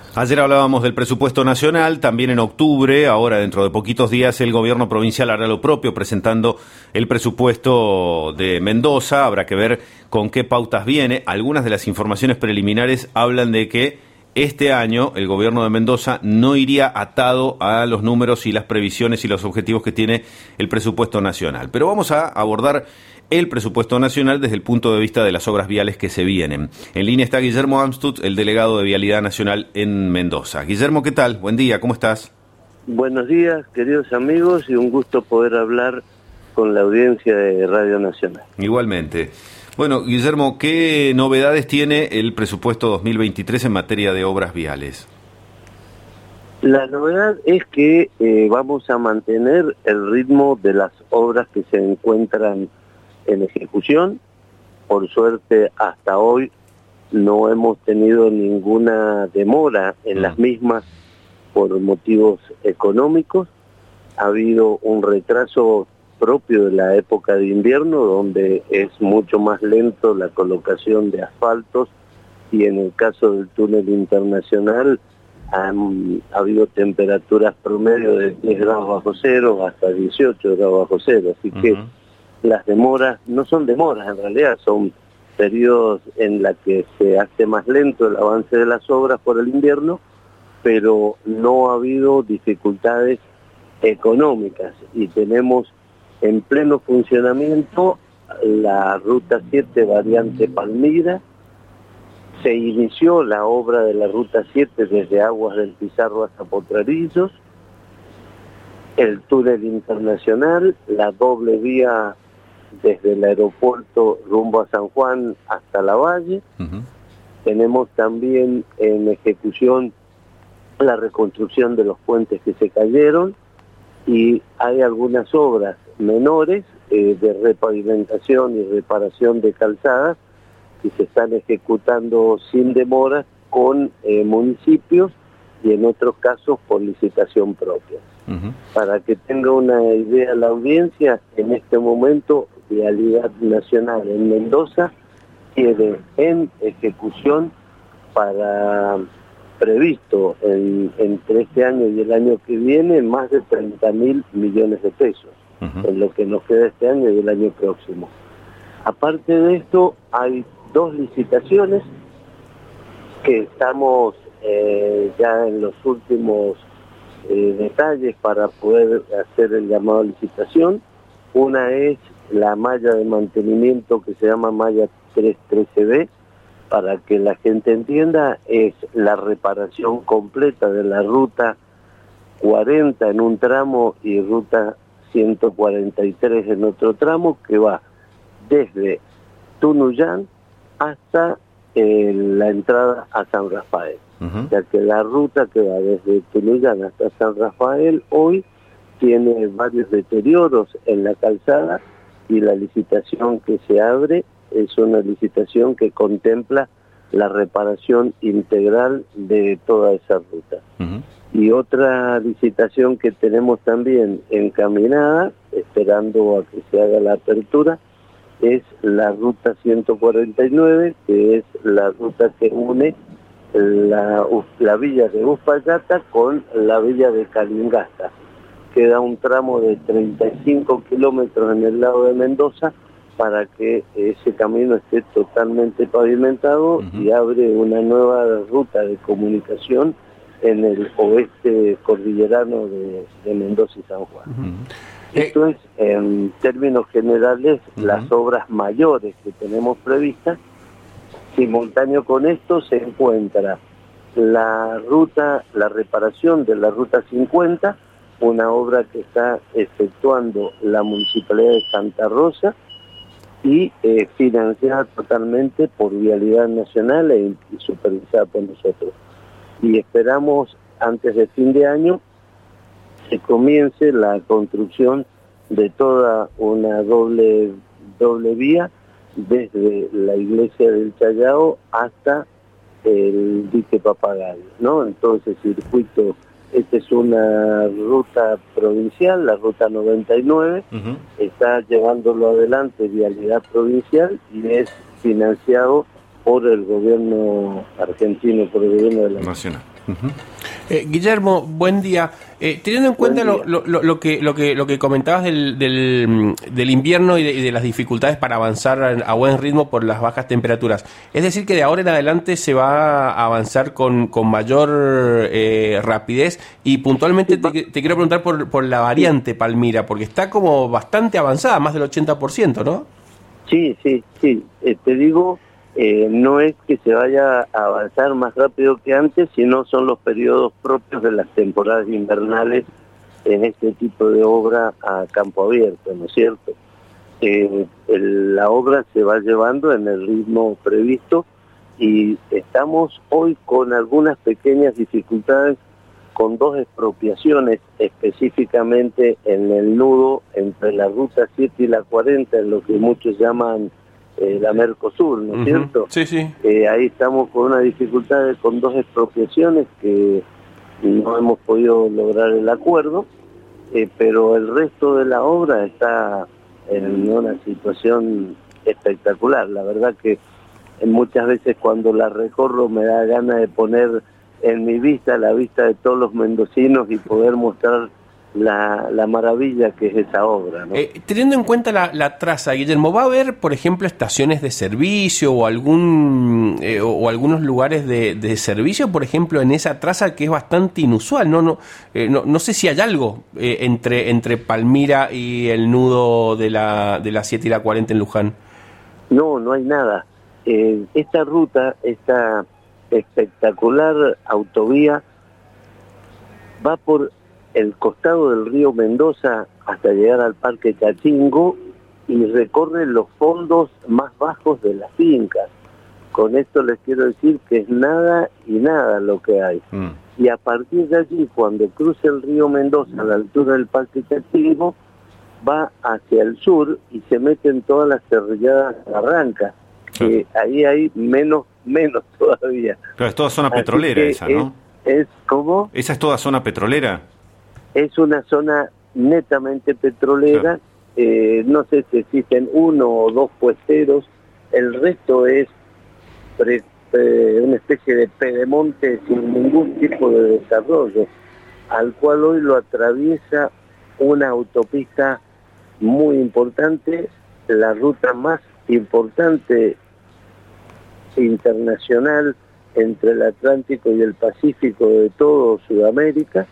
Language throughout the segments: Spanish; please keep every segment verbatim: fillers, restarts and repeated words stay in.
Ayer hablábamos del presupuesto nacional, también en octubre, ahora dentro de poquitos días el gobierno provincial hará lo propio presentando el presupuesto de Mendoza, habrá que ver con qué pautas viene. Algunas de las informaciones preliminares hablan de que este año el gobierno de Mendoza no iría atado a los números y las previsiones y los objetivos que tiene el presupuesto nacional. Pero vamos a abordar el presupuesto nacional desde el punto de vista de las obras viales que se vienen. En línea está Guillermo Amstutz, el delegado de Vialidad Nacional en Mendoza. Guillermo, ¿qué tal? Buen día, ¿cómo estás? Buenos días, queridos amigos, y un gusto poder hablar con la audiencia de Radio Nacional. Igualmente. Bueno, Guillermo, ¿qué novedades tiene el presupuesto dos mil veintitrés en materia de obras viales? La novedad es que eh, vamos a mantener el ritmo de las obras que se encuentran en ejecución. Por suerte, hasta hoy no hemos tenido ninguna demora en mm. las mismas por motivos económicos. Ha habido un retraso propio de la época de invierno, donde es mucho más lento la colocación de asfaltos, y en el caso del túnel internacional han ha habido temperaturas promedio de diez grados bajo cero hasta dieciocho grados bajo cero, así uh-huh. que las demoras no son demoras, en realidad son periodos en la que se hace más lento el avance de las obras por el invierno, pero no ha habido dificultades económicas y tenemos en pleno funcionamiento la Ruta siete variante Palmira. Se inició la obra de la Ruta siete desde Aguas del Pizarro hasta Potrarillos, el túnel internacional, la doble vía desde el aeropuerto rumbo a San Juan hasta La Valle. Uh-huh. Tenemos también en ejecución la reconstrucción de los puentes que se cayeron, y hay algunas obras menores eh, de repavimentación y reparación de calzadas que se están ejecutando sin demora con eh, municipios y en otros casos por licitación propia. Uh-huh. Para que tenga una idea la audiencia, en este momento Vialidad Nacional en Mendoza tiene en ejecución para previsto en, entre este año y el año que viene más de treinta mil millones de pesos, uh-huh. en lo que nos queda este año y el año próximo. Aparte de esto, hay dos licitaciones que estamos eh, ya en los últimos eh, detalles para poder hacer el llamado a licitación. Una es la malla de mantenimiento que se llama malla trescientos trece B, para que la gente entienda, es la reparación completa de la ruta cuarenta en un tramo y ruta ciento cuarenta y tres en otro tramo, que va desde Tunuyán hasta eh, la entrada a San Rafael. Uh-huh. Ya que la ruta que va desde Tunuyán hasta San Rafael hoy tiene varios deterioros en la calzada, y la licitación que se abre es una licitación que contempla la reparación integral de toda esa ruta. Uh-huh. Y otra licitación que tenemos también encaminada, esperando a que se haga la apertura, es la ruta ciento cuarenta y nueve, que es la ruta que une la, la villa de Uspallata con la villa de Calingasta. Queda un tramo de treinta y cinco kilómetros en el lado de Mendoza para que ese camino esté totalmente pavimentado, uh-huh. y abre una nueva ruta de comunicación en el oeste cordillerano de, de Mendoza y San Juan. Uh-huh. Esto es, en términos generales, uh-huh. las obras mayores que tenemos previstas. Simultáneo con esto se encuentra la ruta, la reparación de la ruta cincuenta, una obra que está efectuando la Municipalidad de Santa Rosa y eh, financiada totalmente por Vialidad Nacional e, y supervisada por nosotros. Y esperamos, antes de fin de año, se comience la construcción de toda una doble, doble vía desde la iglesia del Chayao hasta el dique Papagayo, ¿no? Entonces, circuito, esta es una ruta provincial, la ruta noventa y nueve, uh-huh. está llevándolo adelante Vialidad Provincial y es financiado por el gobierno argentino, por el gobierno de la Nacional. Uh-huh. Eh, Guillermo, buen día. Eh, teniendo en cuenta lo, lo, lo que lo que lo que comentabas del, del, del invierno y de, y de las dificultades para avanzar a, a buen ritmo por las bajas temperaturas, es decir que de ahora en adelante se va a avanzar con, con mayor eh, rapidez, y puntualmente te, te quiero preguntar por, por la variante Palmira, porque está como bastante avanzada, más del ochenta por ciento, ¿no? Sí, sí, sí. Eh, te digo, eh, no es que se vaya a avanzar más rápido que antes, sino son los periodos propios de las temporadas invernales en este tipo de obra a campo abierto, ¿no es cierto? Eh, el, la obra se va llevando en el ritmo previsto y estamos hoy con algunas pequeñas dificultades, con dos expropiaciones específicamente en el nudo entre la ruta siete y la cuarenta, en lo que muchos llaman eh, la Mercosur, ¿no es uh-huh. cierto? Sí, sí. Eh, ahí estamos con una dificultad, con dos expropiaciones que no hemos podido lograr el acuerdo, eh, pero el resto de la obra está en una situación espectacular. La verdad que muchas veces cuando la recorro me da ganas de poner en mi vista, la vista de todos los mendocinos y poder mostrar la, la maravilla que es esa obra, ¿no? Eh, teniendo en cuenta la, la traza, Guillermo, ¿va a haber, por ejemplo, estaciones de servicio o algún eh, o, o algunos lugares de, de servicio, por ejemplo, en esa traza que es bastante inusual? No no eh, no, no sé si hay algo eh, entre entre Palmira y el nudo de la de la siete y la cuarenta en Luján. No, no hay nada. Eh, esta ruta, esta espectacular autovía va por el costado del río Mendoza hasta llegar al Parque Cachingo y recorre los fondos más bajos de las fincas. Con esto les quiero decir que es nada y nada lo que hay. Mm. Y a partir de allí, cuando cruza el río Mendoza a la altura del Parque Cachingo, va hacia el sur y se mete en todas las cerrilladas barrancas, que sí. Ahí hay menos menos todavía. Pero es toda zona petrolera esa, ¿no? Es, es ¿cómo? ¿Esa es toda zona petrolera? Es una zona netamente petrolera, sí. eh, no sé si existen uno o dos puesteros, el resto es pre, eh, una especie de pedemonte sin ningún tipo de desarrollo, al cual hoy lo atraviesa una autopista muy importante, la ruta más importante internacional entre el Atlántico y el Pacífico de todo Sudamérica,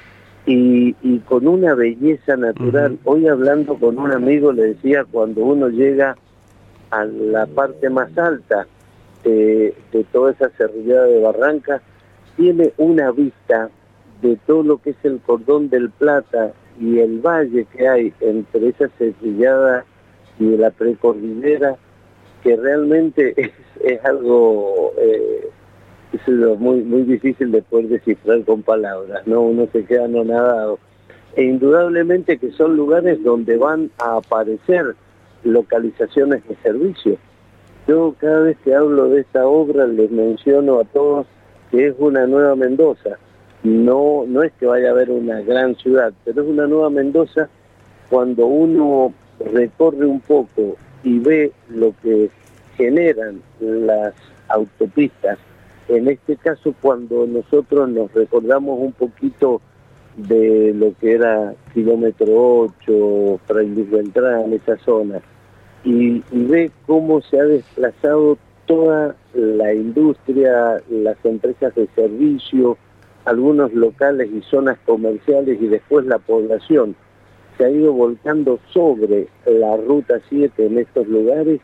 y, y con una belleza natural. Uh-huh. Hoy hablando con un amigo le decía, cuando uno llega a la parte más alta eh, de toda esa serrillada de barrancas, tiene una vista de todo lo que es el Cordón del Plata y el valle que hay entre esa serrillada y la precordillera, que realmente es, es algo eh, es muy muy difícil de poder descifrar con palabras, ¿no? Uno se queda anonadado. E indudablemente que son lugares donde van a aparecer localizaciones de servicio. Yo cada vez que hablo de esta obra les menciono a todos que es una nueva Mendoza. No, no es que vaya a haber una gran ciudad, pero es una nueva Mendoza cuando uno recorre un poco y ve lo que generan las autopistas. En este caso, cuando nosotros nos recordamos un poquito de lo que era kilómetro ocho, Fray Luis Beltrán, esa zona, y, y ve cómo se ha desplazado toda la industria, las empresas de servicio, algunos locales y zonas comerciales, y después la población se ha ido volcando sobre la ruta siete en estos lugares,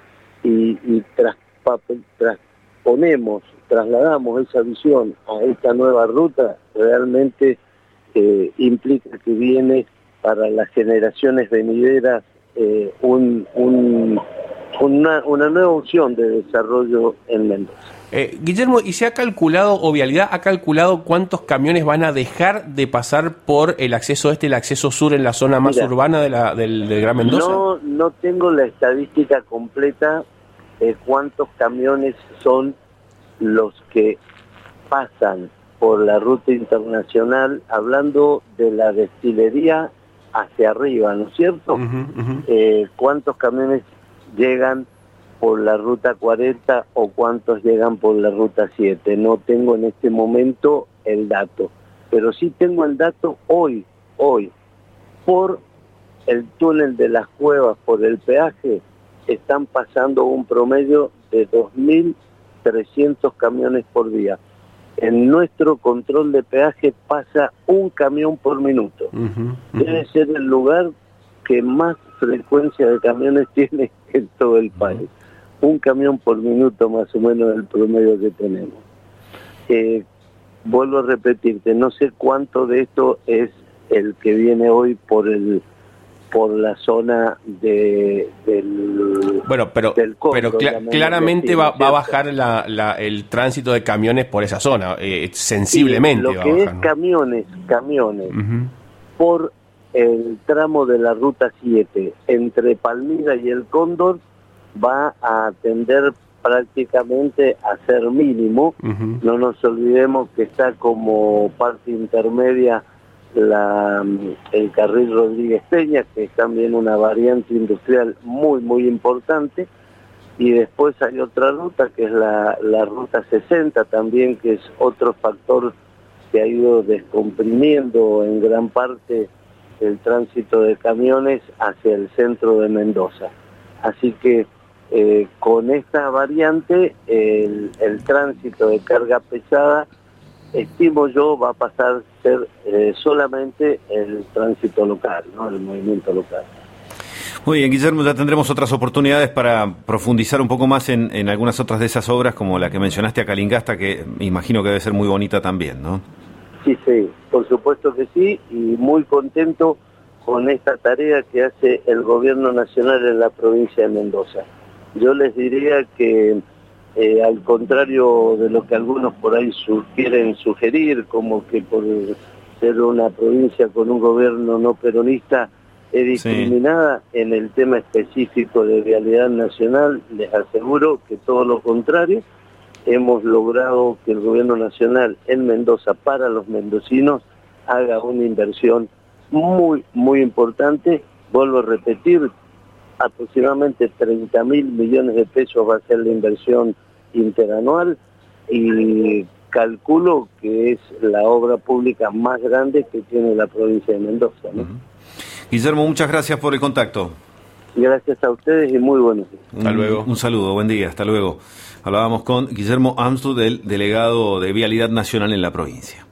y, y tras, transponemos, trasladamos esa visión a esta nueva ruta, realmente eh, implica que viene para las generaciones venideras eh, un, un, una, una nueva opción de desarrollo en Mendoza. Eh, Guillermo, ¿y se ha calculado, o Vialidad ha calculado cuántos camiones van a dejar de pasar por el acceso este y el acceso sur en la zona más Mira, urbana de la, del, del Gran Mendoza? No, no tengo la estadística completa de cuántos camiones son los que pasan por la ruta internacional, hablando de la destilería hacia arriba, ¿no es cierto? Uh-huh, uh-huh. Eh, ¿Cuántos camiones llegan por la ruta cuarenta o cuántos llegan por la ruta siete? No tengo en este momento el dato, pero sí tengo el dato hoy, hoy, por el túnel de las Cuevas, por el peaje, están pasando un promedio de dos mil trescientos camiones por día. En nuestro control de peaje pasa un camión por minuto. Uh-huh, uh-huh. Debe ser el lugar que más frecuencia de camiones tiene en todo el país. Uh-huh. Un camión por minuto más o menos es el promedio que tenemos. Eh, vuelvo a repetirte, no sé cuánto de esto es el que viene hoy por el por la zona de del bueno pero del pero cl- claramente va, va a bajar la, la, el tránsito de camiones por esa zona, eh, sensiblemente. Sí, lo va que a bajar, es ¿no? camiones camiones uh-huh. por el tramo de la ruta siete entre Palmira y el Cóndor va a atender prácticamente a ser mínimo. Uh-huh. No nos olvidemos que está como parte intermedia La, el carril Rodríguez Peña, que es también una variante industrial muy muy importante, y después hay otra ruta que es la, la ruta sesenta también, que es otro factor que ha ido descomprimiendo en gran parte el tránsito de camiones hacia el centro de Mendoza. Así que eh, con esta variante el, el tránsito de carga pesada, estimo yo, va a pasar a ser eh, solamente el tránsito local, ¿no? El movimiento local. Muy bien, Guillermo, ya tendremos otras oportunidades para profundizar un poco más en, en algunas otras de esas obras, como la que mencionaste a Calingasta, que imagino que debe ser muy bonita también, ¿no? Sí, sí, por supuesto que sí, y muy contento con esta tarea que hace el gobierno nacional en la provincia de Mendoza. Yo les diría que Eh, al contrario de lo que algunos por ahí su, quieren sugerir, como que por ser una provincia con un gobierno no peronista es discriminada, sí. En el tema específico de vialidad nacional, les aseguro que todo lo contrario. Hemos logrado que el gobierno nacional en Mendoza, para los mendocinos, haga una inversión muy, muy importante. Vuelvo a repetir, aproximadamente treinta mil millones de pesos va a ser la inversión interanual, y calculo que es la obra pública más grande que tiene la provincia de Mendoza, ¿no? Uh-huh. Guillermo, muchas gracias por el contacto. Gracias a ustedes y muy buenos días. Hasta luego. Un, un saludo, buen día, hasta luego. Hablábamos con Guillermo Amstud, el delegado de Vialidad Nacional en la provincia.